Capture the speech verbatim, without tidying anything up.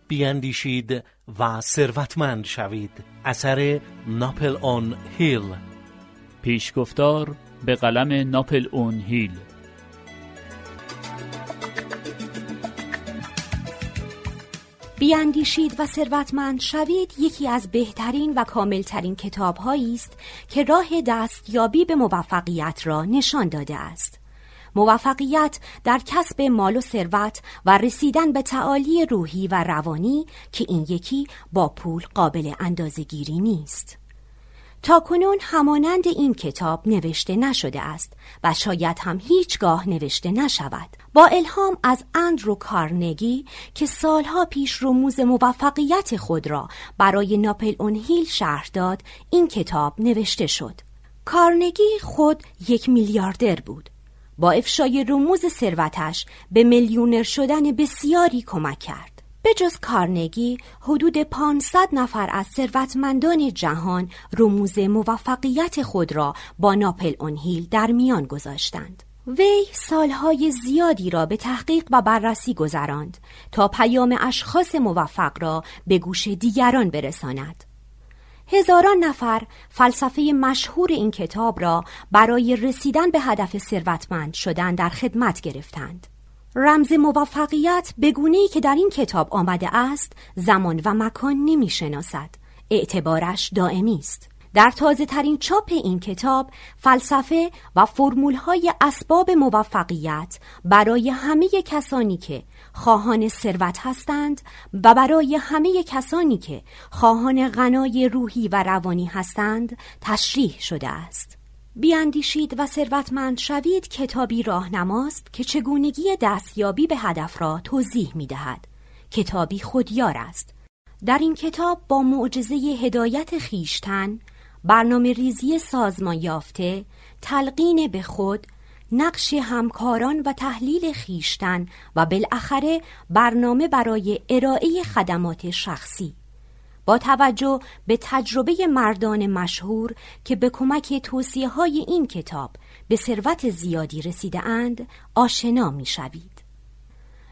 بیاندیشید و ثروتمند شوید. اثر ناپل اون هیل. پیشگفتار به قلم ناپل اون هیل. بیاندیشید و ثروتمند شوید یکی از بهترین و کاملترین کتاب‌هایی است که راه دستیابی به موفقیت را نشان داده است. موفقیت در کسب مال و ثروت و رسیدن به تعالی روحی و روانی که این یکی با پول قابل اندازه‌گیری نیست. تاکنون همانند این کتاب نوشته نشده است و شاید هم هیچگاه نوشته نشود. با الهام از اندرو کارنگی که سالها پیش رموز موفقیت خود را برای ناپل اون هیل شرح داد، این کتاب نوشته شد. کارنگی خود یک میلیاردر بود. با افشای رموز ثروتش به میلیونر شدن بسیاری کمک کرد. به جز کارنگی، حدود پانصد نفر از ثروتمندان جهان رموز موفقیت خود را با ناپل اون هیل در میان گذاشتند. وی سالهای زیادی را به تحقیق و بررسی گذراند تا پیام اشخاص موفق را به گوش دیگران برساند. هزاران نفر فلسفه مشهور این کتاب را برای رسیدن به هدف ثروتمند شدن در خدمت گرفتند. رمز موفقیت به گونه‌ای که در این کتاب آمده است، زمان و مکان نمی شناسد. اعتبارش دائمی است. در تازه ترین چاپ این کتاب، فلسفه و فرمول‌های اسباب موفقیت برای همه کسانی که خواهان ثروت هستند و برای همه کسانی که خواهان غنای روحی و روانی هستند تشریح شده است. بیاندیشید و ثروتمند شوید کتابی راهنماست که چگونگی دستیابی به هدف را توضیح می‌دهد. کتابی خودیار است. در این کتاب با معجزه هدایت خویشتن، برنامه ریزی سازمان یافته، تلقین به خود، نقش همکاران و تحلیل خویشتن و بالاخره برنامه برای ارائه خدمات شخصی، با توجه به تجربه مردان مشهور که به کمک توصیه‌های این کتاب به ثروت زیادی رسیده اند، آشنا می‌شوید.